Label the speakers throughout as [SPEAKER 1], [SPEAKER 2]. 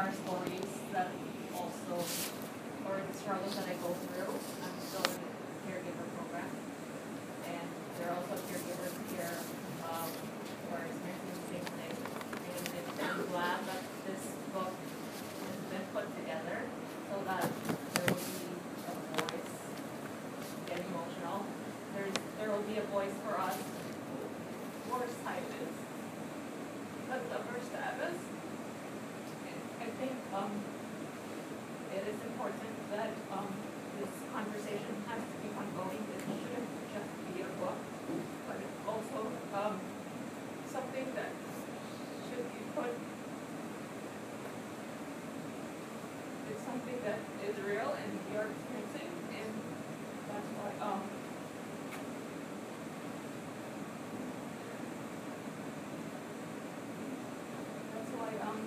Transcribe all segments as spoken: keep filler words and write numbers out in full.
[SPEAKER 1] are stories that also, or the struggles that I go through. I'm still in the caregiver program, and there are also caregivers here um, who are experiencing the same thing. And it, I'm glad that this book has been put together so that there will be a voice, get emotional. There's, there will be a voice for us who are silent because of our status. I think um, it is important that um, this conversation has to keep on going. It shouldn't just be a book, but it's also um, something that should be put. It's something that is real and we are experiencing, and that's why um, that's why um.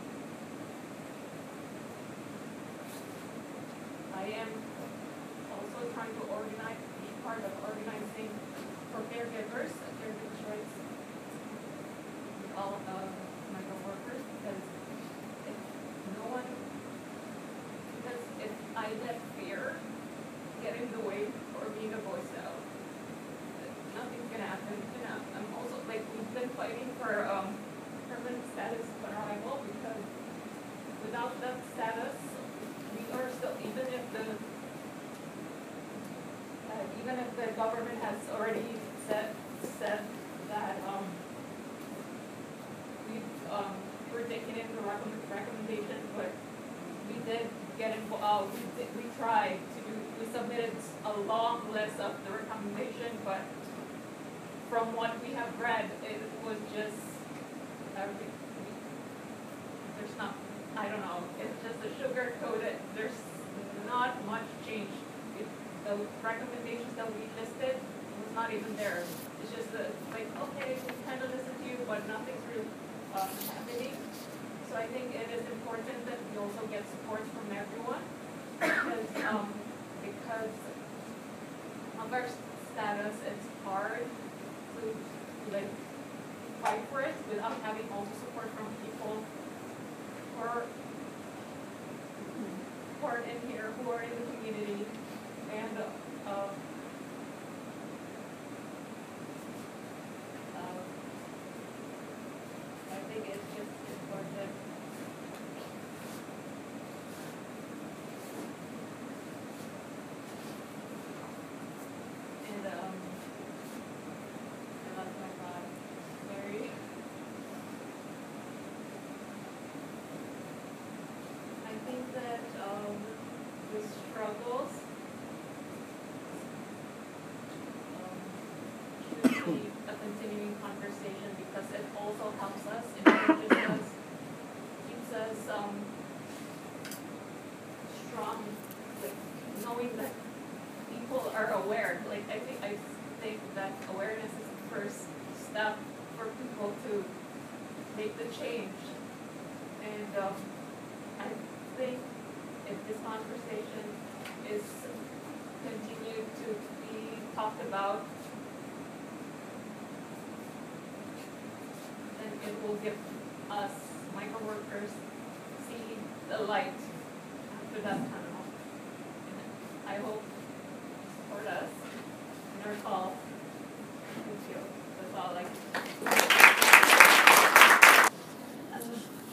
[SPEAKER 1] I am also trying to organize, be part of organizing for caregivers, caregivers' rights, with all of my co-workers, because if no one, because if I let fear get in the way for me to voice out, nothing's gonna happen. You know, I'm also like we've been fighting for um, permanent status for arrival because without that status. Or still, even if the uh, even if the government has already said said that um, we um, were taking in the recommend, recommendation, but we did get involved. Uh, we did, we tried to do. We submitted a long list of the recommendation, but from what we have read, it was just everything. There's not. I don't know, it's just a sugar coated, there's not much change. It, the recommendations that we listed was not even there. It's just a, like, okay, we kind of listen to you, but nothing's really um, happening. So I think it is important that we also get support from everyone because, um, because of our status, it's hard to like fight for it without having also support from people Or, who are in here, who are in the community, and uh, uh, I think it's just important. And um, I love my God, Mary. I think that um, the struggles um, should be a continuing conversation because it also helps us, it encourages us, keeps us um, strong, like knowing that people are aware. Like I think I think that awareness is the first step for people to make the change, and um, I think if this conversation is continued to be talked about, then it will give us, micro workers, see the light after that tunnel. And I hope you support us in our call. Thank you.